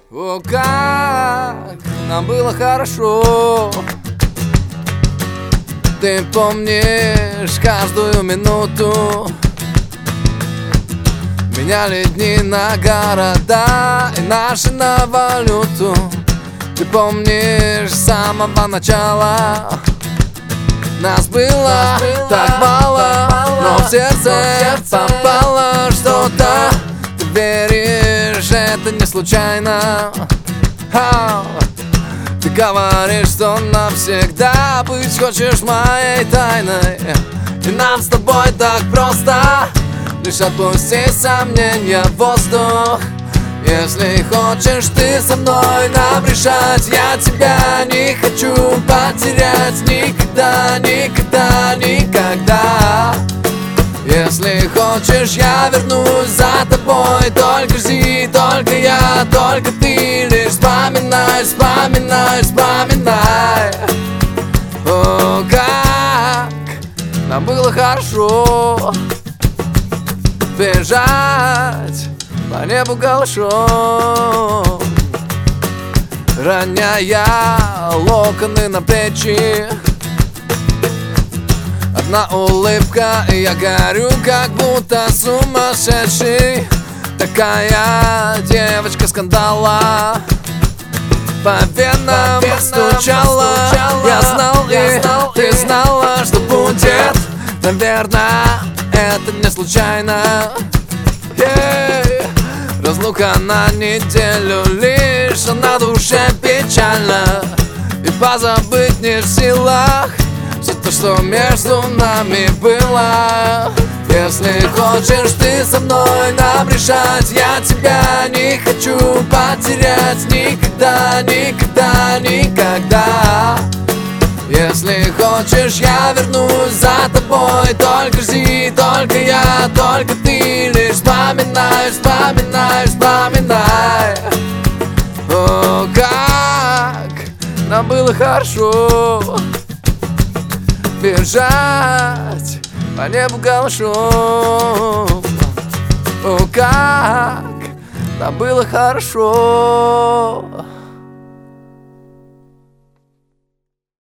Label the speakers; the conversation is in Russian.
Speaker 1: О, как нам было хорошо. Ты помнишь каждую минуту. Меняли дни на города и наши на валюту. Ты помнишь с самого начала. Нас было так мало, но в сердце попало что-то. Ты веришь, это не случайно. Ты говоришь, что навсегда быть хочешь моей тайной. И нам с тобой так просто. Лишь отпусти сомнения в воздух. Если хочешь ты со мной нам решать, я тебя не хочу потерять никогда, никогда, никогда. Если хочешь, я вернусь за тобой. Только жди, только я, только ты. Лишь вспоминай, вспоминай, вспоминай. О, как нам было хорошо. Бежать по небу голышом, роняя локоны на плечи. Одна улыбка, и я горю, как будто сумасшедший. Такая девочка скандала по венам стучала. Я знал, и ты знала, что будет. Наверное, это не случайно. Разлука на неделю лишь, а на душе печально. И позабыть не в силах все то, что между нами было. Если хочешь ты со мной нам решать, я тебя не хочу потерять никогда, никогда, никогда. Если хочешь, я вернусь за тобой. Только жди, только я, только ты. Лишь вспоминай, вспоминай, вспоминай. О, как нам было хорошо. Бежать по небу голышом. О, как нам было хорошо.